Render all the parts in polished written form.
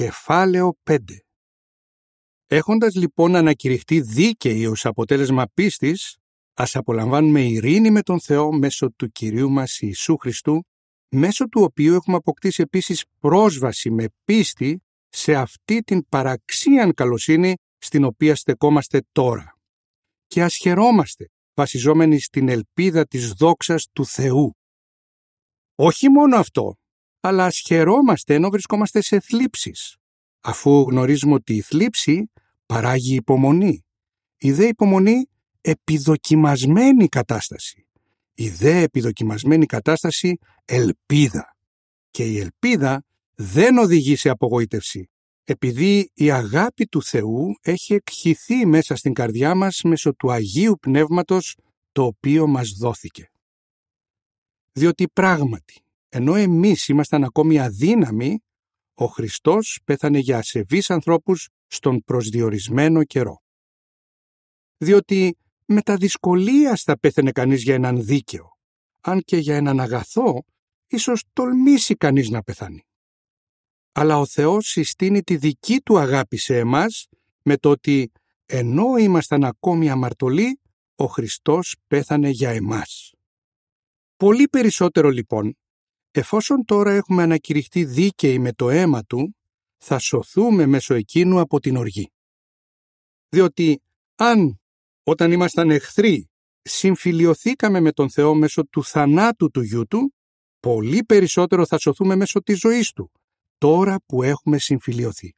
Κεφάλαιο 5. Έχοντας λοιπόν ανακηρυχτεί δίκαιοι ως αποτέλεσμα πίστης, ας απολαμβάνουμε ειρήνη με τον Θεό μέσω του Κυρίου μας Ιησού Χριστού, μέσω του οποίου έχουμε αποκτήσει επίσης πρόσβαση με πίστη σε αυτή την παραξίαν καλοσύνη στην οποία στεκόμαστε τώρα. Και ας χαιρόμαστε βασιζόμενοι στην ελπίδα της δόξας του Θεού. Όχι μόνο αυτό, αλλά ας χαιρόμαστε ενώ βρισκόμαστε σε θλίψεις, αφού γνωρίζουμε ότι η θλίψη παράγει υπομονή. Η δε υπομονή επιδοκιμασμένη κατάσταση. Η δε επιδοκιμασμένη κατάσταση ελπίδα. Και η ελπίδα δεν οδηγεί σε απογοήτευση, επειδή η αγάπη του Θεού έχει εκχυθεί μέσα στην καρδιά μας μέσω του Αγίου Πνεύματος, το οποίο μας δόθηκε. Διότι πράγματι, ενώ εμείς ήμασταν ακόμη αδύναμοι, ο Χριστός πέθανε για ασεβείς ανθρώπους στον προσδιορισμένο καιρό. Διότι με τα δυσκολίας θα πέθαινε κανείς για έναν δίκαιο, αν και για έναν αγαθό ίσως τολμήσει κανείς να πεθάνει. Αλλά ο Θεός συστήνει τη δική του αγάπη σε εμάς με το ότι ενώ ήμασταν ακόμη αμαρτωλοί, ο Χριστός πέθανε για εμάς. Πολύ περισσότερο λοιπόν, εφόσον τώρα έχουμε ανακηρυχτεί δίκαιοι με το αίμα Του, θα σωθούμε μέσω εκείνου από την οργή. Διότι αν όταν ήμασταν εχθροί συμφιλιωθήκαμε με τον Θεό μέσω του θανάτου του Γιού Του, πολύ περισσότερο θα σωθούμε μέσω της ζωής Του, τώρα που έχουμε συμφιλιωθεί.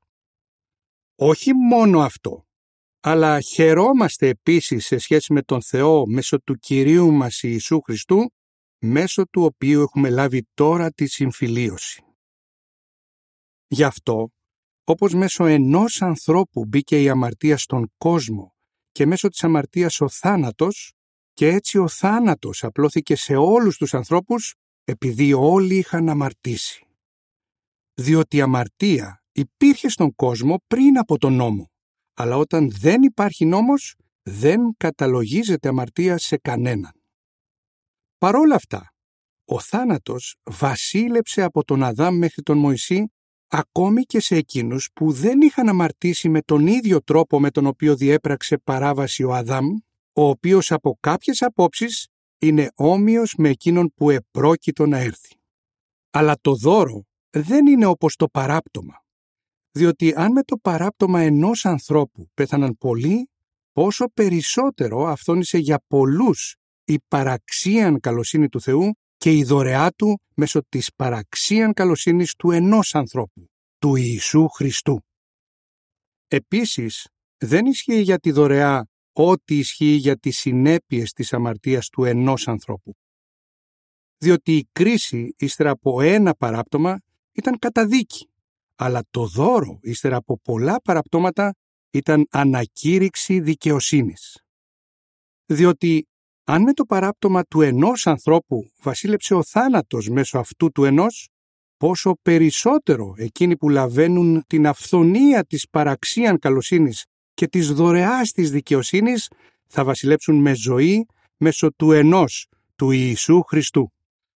Όχι μόνο αυτό, αλλά χαιρόμαστε επίσης σε σχέση με τον Θεό μέσω του Κυρίου μας Ιησού Χριστού, μέσω του οποίου έχουμε λάβει τώρα τη συμφιλίωση. Γι' αυτό, όπως μέσω ενός ανθρώπου μπήκε η αμαρτία στον κόσμο και μέσω της αμαρτίας ο θάνατος, και έτσι ο θάνατος απλώθηκε σε όλους τους ανθρώπους επειδή όλοι είχαν αμαρτήσει. Διότι η αμαρτία υπήρχε στον κόσμο πριν από τον νόμο, αλλά όταν δεν υπάρχει νόμος, δεν καταλογίζεται αμαρτία σε κανέναν. Παρόλα αυτά, ο θάνατος βασίλεψε από τον Αδάμ μέχρι τον Μωυσή, ακόμη και σε εκείνους που δεν είχαν αμαρτήσει με τον ίδιο τρόπο με τον οποίο διέπραξε παράβαση ο Αδάμ, ο οποίος από κάποιες απόψεις είναι όμοιος με εκείνον που επρόκειτο να έρθει. Αλλά το δώρο δεν είναι όπως το παράπτωμα, διότι αν με το παράπτωμα ενός ανθρώπου πέθαναν πολλοί, πόσο περισσότερο αυθόνησε για πολλούς η παραξίαν καλοσύνη του Θεού και η δωρεά Του μέσω της παραξίαν καλοσύνης του ενός ανθρώπου, του Ιησού Χριστού. Επίσης, δεν ισχύει για τη δωρεά ό,τι ισχύει για τις συνέπειες της αμαρτίας του ενός ανθρώπου. Διότι η κρίση ύστερα από ένα παράπτωμα ήταν καταδίκη, αλλά το δώρο ύστερα από πολλά παραπτώματα ήταν ανακήρυξη δικαιοσύνης. Διότι αν με το παράπτωμα του ενός ανθρώπου βασίλεψε ο θάνατος μέσω αυτού του ενός, πόσο περισσότερο εκείνοι που λαβαίνουν την αυθονία της παραξίαν καλοσύνης και της δωρεάς της δικαιοσύνης θα βασιλέψουν με ζωή μέσω του ενός, του Ιησού Χριστού.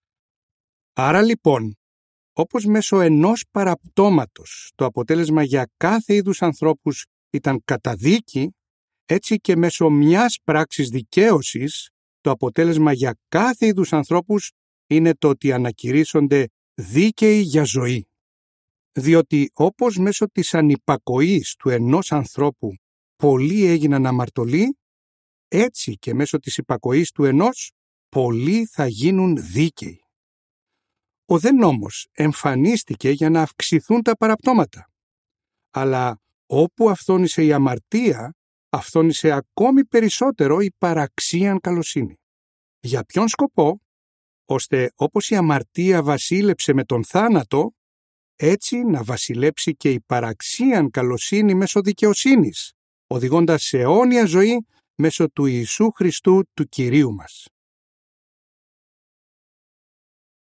Άρα λοιπόν, όπως μέσω ενός παραπτώματος το αποτέλεσμα για κάθε είδους ανθρώπους ήταν καταδίκη, έτσι και μέσω μιας πράξης δικαίωσης το αποτέλεσμα για κάθε είδους ανθρώπους είναι το ότι ανακηρύσσονται δίκαιοι για ζωή. Διότι όπως μέσω της ανυπακοής του ενός ανθρώπου πολλοί έγιναν αμαρτωλοί, έτσι και μέσω της υπακοής του ενός πολλοί θα γίνουν δίκαιοι. Ο δε νόμος εμφανίστηκε για να αυξηθούν τα παραπτώματα. Αλλά όπου αυθόνησε η αμαρτία, αυθόνησε ακόμη περισσότερο η παραξίαν καλοσύνη. Για ποιον σκοπό? Ώστε όπως η αμαρτία βασίλεψε με τον θάνατο, έτσι να βασιλέψει και η παραξίαν καλοσύνη μέσω δικαιοσύνης, οδηγώντας σε αιώνια ζωή μέσω του Ιησού Χριστού του Κυρίου μας.